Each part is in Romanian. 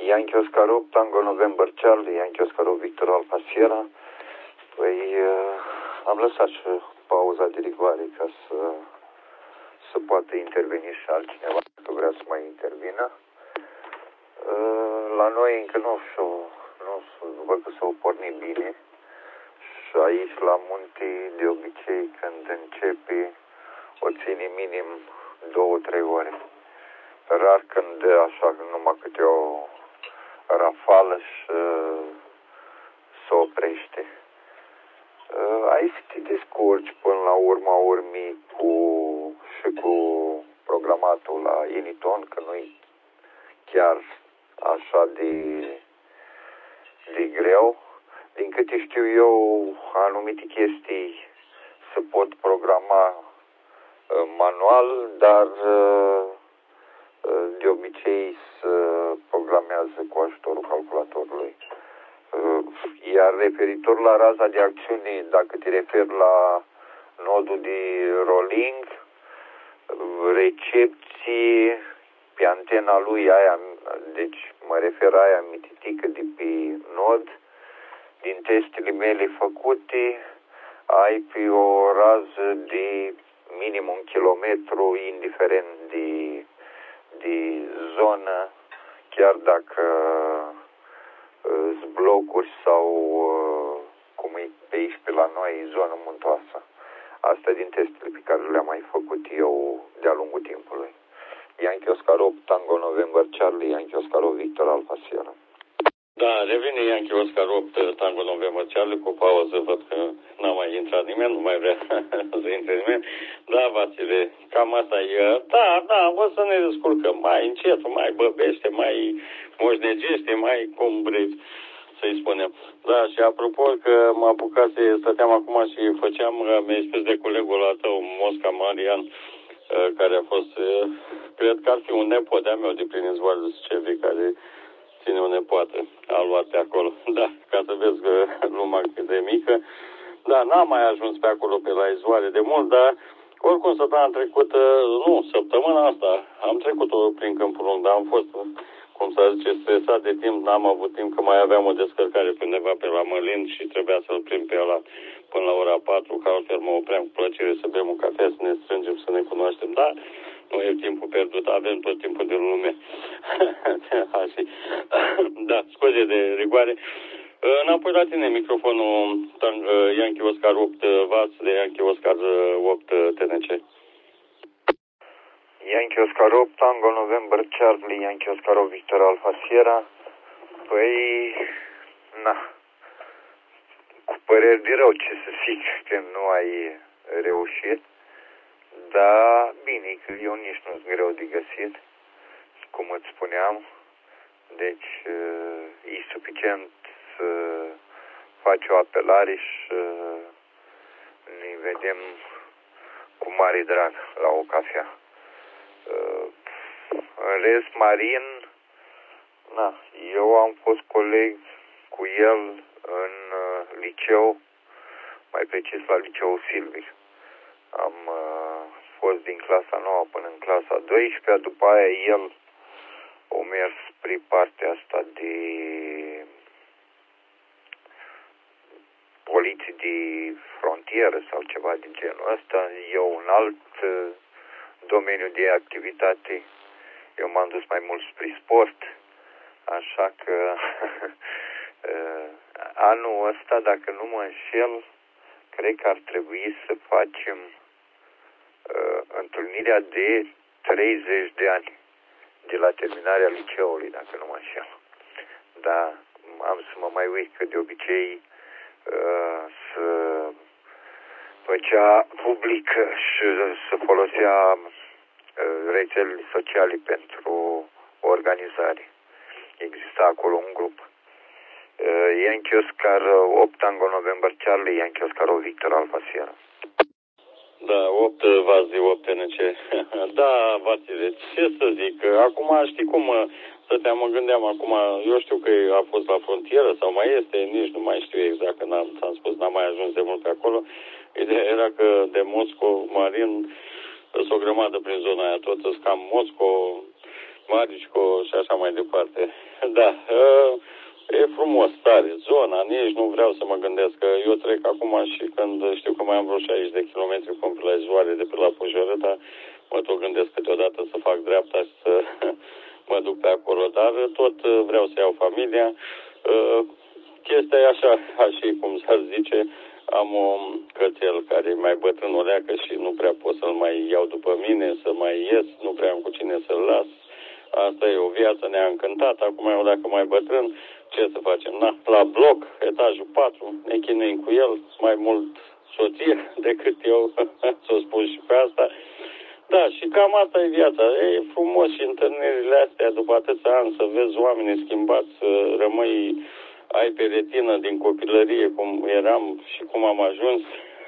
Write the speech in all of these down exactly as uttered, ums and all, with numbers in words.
Yankee Oscar opt, Tango November Charlie, Yankee Oscar opt, Victor Alpha Sierra. Păi am lăsat și pauza de rigoare ca să, să poată interveni și altcineva, dacă vrea să mai intervină. La noi încă nu știu, nu văd că s-au pornit bine. Și aici la munte, de obicei, când începe, o ține minim două, trei ore. Rar când dă așa numai câte o rafală și se oprește. Aici te descurci până la urma urmii cu, și cu programatul la Initon, că nu-i chiar așa de, de greu. Din câte știu eu, anumite chestii se pot programa uh, manual, dar uh, de obicei se programează cu ajutorul calculatorului. Uh, iar referitor la raza de acțiune, dacă te referi la nodul de rolling, recepție pe antena lui aia, deci mă refer aia mititică de pe nod, din testele mele făcute, ai pe o rază de minim un kilometru, indiferent de, de zonă, chiar dacă sunt blocuri sau, cum e pe aici pe la noi, zonă muntoasă. Asta din testele pe care le-am mai făcut eu de-a lungul timpului. Yankee Oscar opt, Tango November Charlie, Yankee Oscar opt, Victor Alpha Sierra. Da, revine Yankee Oscar opt, Tango November Charlie, cu pauză, văd că n-a mai intrat nimeni, nu mai vrea să intre nimeni. Da, Vasile, cam asta e. Da, da, o să ne descurcăm mai încet, mai băbește, mai moșnegește, mai cum vreți să-i spunem. Da, și apropo că mă apucase, stăteam acum și făceam, mi-ai spus de colegul al tău, Mosca Marian, care a fost, cred că ar fi un nepot de-a meu de prin izvoarele Suceavei, care ține o nepoată, a luat pe acolo. Da, ca să vezi că lumea cât de mică. Da, n-am mai ajuns pe acolo, pe la izvoare de mult, dar oricum săptămâna trecută, nu, săptămâna asta, am trecut-o prin Câmpul Lung, dar am fost, cum să zice, stresat de timp, n-am avut timp, că mai aveam o descărcare pe undeva pe la Mălin și trebuia să-l prind pe ăla până la ora patru, că altfel mă opream cu plăcere să bem un cafea, să ne strângem, să ne cunoaștem, dar nu e timpul pierdut, avem tot timpul din lume. Da, scuze de rigoare. Înapoi la tine microfonul Yankee Oscar opt Vas de Yankee Oscar opt T N C. Yankee Oscar opt, Tango November Charlie, Yankee Oscar opt, Victor Alpha Sierra. Păi, na, cu păreri de rău ce să zic că nu ai reușit. Da, bine, că eu nici nu sunt greu de găsit, cum îți spuneam. Deci, e suficient să faci o apelare și ne vedem cu mare drag la o cafea. În rest, Marin, na, eu am fost coleg cu el în liceu, mai precis la liceul Silvic. Am uh, fost din clasa nouă până în clasa a douăsprezecea, după aia el a mers spre partea asta de poliție de frontieră sau ceva de genul ăsta. Eu un alt uh, domeniu de activitate, eu m-am dus mai mult spre sport, așa că uh, anul ăsta, dacă nu mă înșel, cred că ar trebui să facem uh, întâlnirea de treizeci de ani de la terminarea liceului, dacă nu mă înșel. Da, am să mă mai uit că de obicei uh, să făcea public și să folosea uh, rețelele sociale pentru organizare. Exista acolo un grup. Uh, Yankee Oscar opt, Tango November Charlie, Yankee Oscar opt, Victor Alpha Sierra. Da, opt Vazi, opt T N C. Da, Vasile, ce să zic, acum știi cum stăteam, mă gândeam acum, eu știu că a fost la frontieră sau mai este, nici nu mai știu exact, că n-am, ți-am spus, n-am mai ajuns de mult pe acolo. Ideea era că de Mosco, Marin, sunt o grămadă prin zona aia, tot sunt cam Mosco, Marișco și așa mai departe. Da, nici nu vreau să mă gândesc că eu trec acum și când știu că mai am vreo șaizeci de kilometri până pe la Izvoare de pe la Pujorăta, mă tot gândesc câteodată să fac dreapta și să mă duc pe acolo, dar tot vreau să iau familia. Chestia e așa, așa cum s-ar zice, am un cățel care e mai bătrânuleacă și nu prea pot să-l mai iau după mine, să mai ies, nu prea am cu cine să-l las. Asta e o viață neîncântată. Acum eu dacă mai bătrân, ce să facem? Na, la bloc, etajul patru, ne chinuim cu el, mai mult soție decât eu, să spun și pe asta. Da, și cam asta e viața. E frumos și întâlnirile astea după atâția ani, să vezi oamenii schimbați, să rămâi, ai pe retină din copilărie cum eram și cum am ajuns.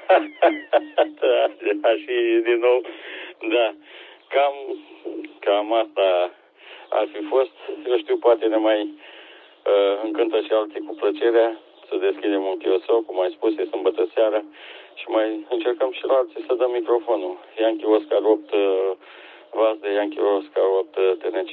Da, și din nou, da, cam, cam asta ar fi fost. Eu știu, poate ne mai uh, încântă și alții cu plăcerea să deschidem un chiosou, cum ai spus, e sâmbătă seara, și mai încercăm și la alții să dăm microfonul. Yankee Oscar opt, uh, vas de Yankee Oscar opt uh, T N C.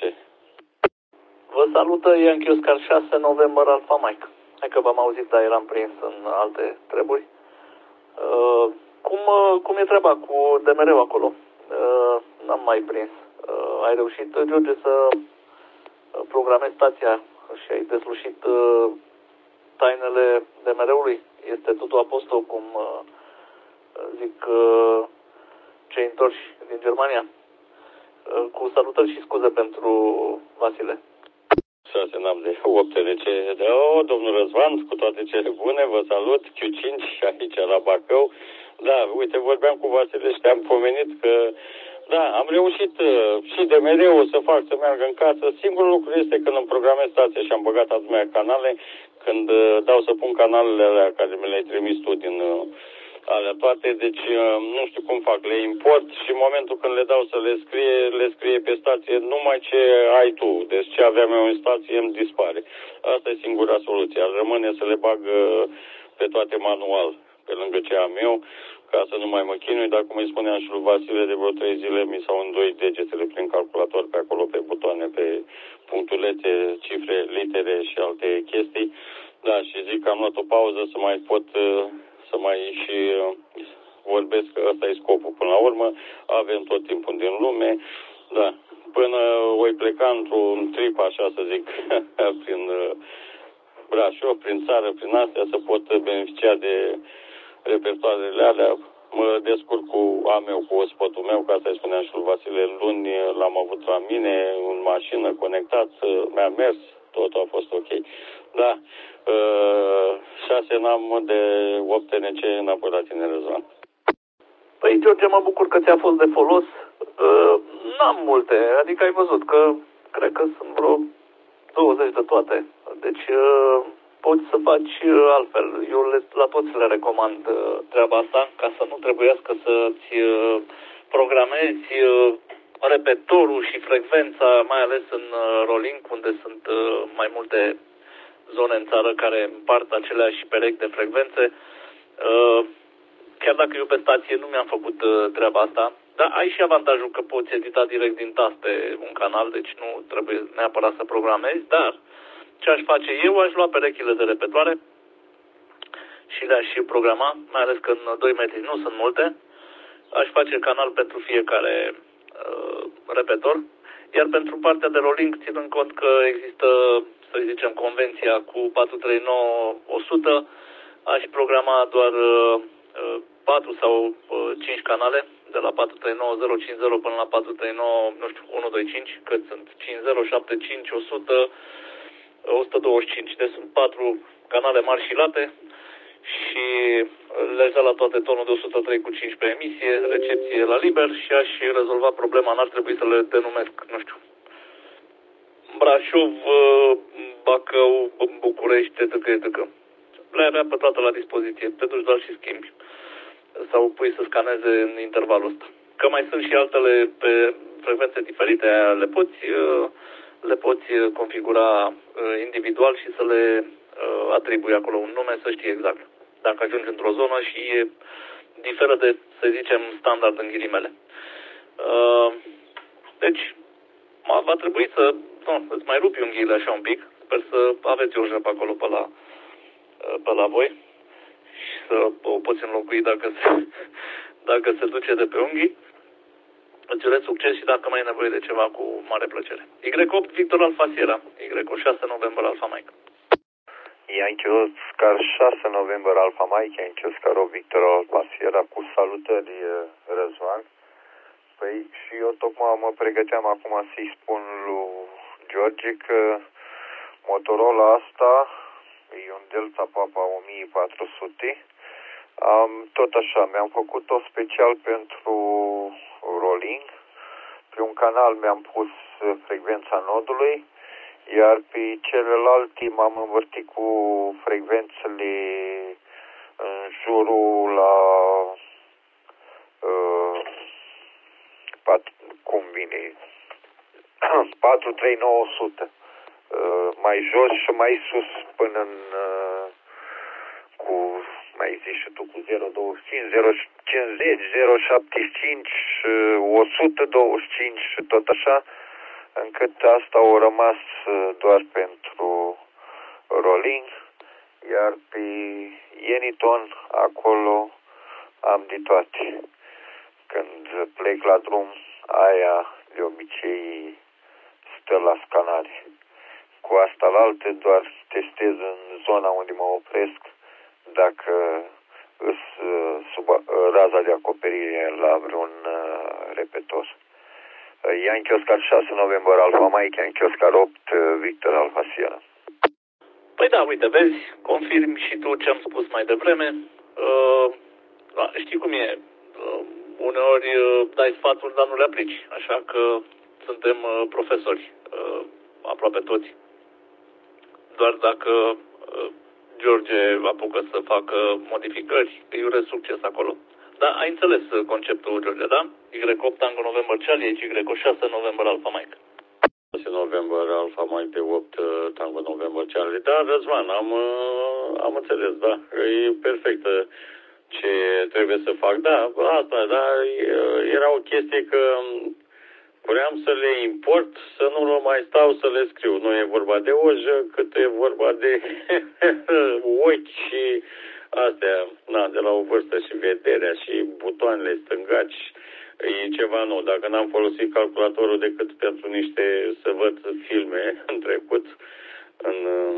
Vă salută Yankee Oscar șase November Alpha Mike. Hai că v-am auzit, dar eram prins în alte treburi. Uh, cum, uh, cum e treaba cu D M R-ul acolo? Uh, n-am mai prins. Uh, ai reușit, George, să programezi stația și ai deslușit uh, tainele D M R-ului? Este totul apostol, cum uh, zic uh, cei întorși din Germania? Uh, cu salutări și scuze pentru Vasile. șase n-am de opt T N C. De, oh, domnul Răzvan, cu toate cele bune, vă salut, Q cinci aici la Bacău. Da, uite, vorbeam cu Vasile și te-am pomenit că da, am reușit uh, și D M R-ul să fac să meargă în casă. Singurul lucru este când îmi programez stația și am băgat atâtea canale, când uh, dau să pun canalele alea care mi le-ai trimis tu din uh, alea toate, deci uh, nu știu cum fac, le import și în momentul când le dau să le scrie, le scrie pe stație numai ce ai tu. Deci ce aveam eu în stație îmi dispare. Asta e singura soluție. Ar rămâne să le bag uh, pe toate manual, pe lângă ce am eu, ca să nu mai mă chinui, dar cum îi spuneam și lui Vasile, de vreo trei zile mi s-au îndoit degetele prin calculator pe acolo, pe butoane, pe punctulețe, cifre, litere și alte chestii. Da, și zic că am luat o pauză să mai pot, să mai și vorbesc, că ăsta e scopul. Până la urmă, avem tot timpul din lume, da, până voi pleca într-un trip, așa să zic, prin Brașov, prin țară, prin astea, să pot beneficia de repertoarele alea. Mă descurc cu a meu, cu ospotul meu, ca să-i spuneam și lui Vasile, luni l-am avut la mine, în mașină, conectat, mi-a mers, totul a fost ok. Da, șase n-am de opt T N C înapoi la tine, Răzvan. Păi, George, mă bucur că ți-a fost de folos. N-am multe, adică ai văzut că cred că sunt vreo douăzeci de toate. Deci poți să faci altfel. Eu le, la toți le recomand treaba asta, ca să nu trebuiască să-ți programezi repetorul și frecvența, mai ales în rolling, unde sunt mai multe zone în țară care împart aceleași perechi de frecvențe. Chiar dacă eu pe stație nu mi-am făcut treaba asta, dar ai și avantajul că poți edita direct din taste un canal, deci nu trebuie neapărat să programezi, dar ce aș face eu, aș lua perechile de repetoare și le-aș și programa, mai ales că în doi metri nu sunt multe. Aș face canal pentru fiecare uh, repetor, iar pentru partea de rolling, ținând cont că există, să zicem, convenția cu patru trei nouă o sută, aș programa doar uh, patru sau uh, cinci canale, de la patru trei nouă zero cinci zero până la patru trei nouă, nu știu, unu doi cinci, cât sunt cinci zero șapte cinci o sută o sută douăzeci și cinci. Deci sunt patru canale mari și late și le-aș da la toate tonul de o sută trei cu cinci pe emisie, recepție la liber și aș rezolva problema. N-ar trebui să le denumesc, nu știu, Brașov, Bacău, București, etc, et cetera. Le avea pe toate la dispoziție. Te duci doar și schimbi sau pui să scaneze în intervalul ăsta. Că mai sunt și altele pe frecvențe diferite, le poți le poți configura individual și să le atribui acolo un nume, să știi exact. Dacă ajungi într-o zonă și e, diferă de, să zicem, standard în ghilimele. Deci, va trebui să, nu, îți mai rupi unghiile așa un pic. Sper să aveți urjă pe acolo, pe la pe la voi și să o poți înlocui dacă se, dacă se duce de pe unghii. Îți urez succes și dacă mai ai nevoie de ceva, cu mare plăcere. Y opt Victor Alfa Sierra, Y șase November Alfa Mike. Yankee Oscar șase November Alfa Mike, Yankee Oscar opt Victor Alfa Sierra, cu salutări, Răzvan. Păi și eu tocmai mă pregăteam acum să-i spun lui George că Motorola asta e un Delta Papa o mie patru sute. Um, tot așa, mi-am făcut-o special pentru rolling. Pe un canal mi-am pus frecvența nodului, iar pe celelalte m-am învârtit cu frecvențele în jurul la uh, pat, cum vine patru trei nouă sute, uh, mai jos și mai sus până în uh, cu, mai zici și tu, cu zero virgulă douăzeci și cinci, zero virgulă cincizeci, zero virgulă șaptezeci și cinci, o sută douăzeci și cinci și tot așa, încât asta a rămas doar pentru rolling, iar pe Yeniton acolo am de toate. Când plec la drum, aia de obicei stă la scanare. Cu asta la alte doar testez în zona unde mă opresc dacă îs sub raza de acoperire la vreun repetor. Yankee Oscar șase November Alfa Mike, Yankee Oscar opt Victor Alfa Sierra. Păi da, uite, vezi, confirm și tu ce am spus mai devreme. Uh, da, știi cum e, uh, uneori uh, dai sfaturi, dar nu le aplici, așa că suntem uh, profesori, uh, aproape toți. Doar dacă uh, George apucă să facă modificări, îi urez succes acolo. Da, ai înțeles conceptul, George, da? Y opt Tango November Charlie, Y șase November Alfa Mike. șase November Alfa Mike opt Tango November Charlie. Da, Răzvan, am, am înțeles, da. E perfect ce trebuie să fac. Da, asta, da, era o chestie că vreau să le import, să nu mai stau să le scriu. Nu e vorba de ojă, cât e vorba de ochi și astea, na, de la o vârstă și vederea și butoanele stângaci, e ceva nou. Dacă n-am folosit calculatorul decât pentru niște, să văd filme în trecut, în,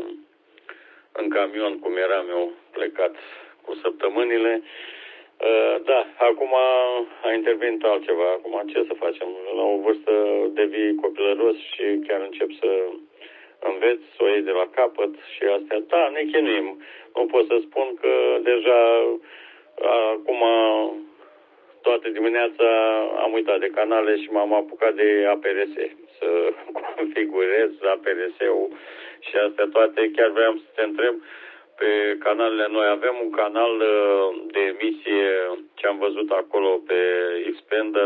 în camion, cum eram eu plecat cu săptămânile, da, acum a intervenit altceva. Acum ce să facem? La o vârstă devii copilăros și chiar încep să înveți, să o iei de la capăt și astea. Da, ne chinuim. Nu pot să spun că deja acum toată dimineața am uitat de canale și m-am apucat de A P R S, să configurez A P R S-ul și astea toate. Chiar vreau să te întreb, pe canalele noi avem un canal de emisie, ce am văzut acolo pe Xpander,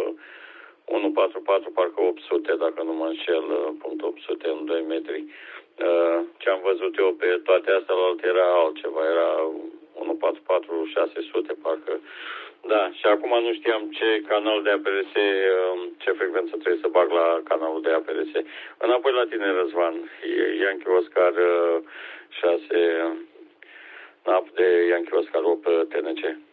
unu patru patru, parcă opt sute, dacă nu mă înșel, punct opt sute în doi metri. Ce am văzut eu pe toate astea la alt era altceva, era unu patru patru, șase sute, parcă. Da, și acum nu știam ce canal de A P R S, ce frecvență trebuie să bag la canalul de A P R S. Înapoi la tine, Răzvan, Yankee Oscar șase, nap de Yankee Oscar opt T N C.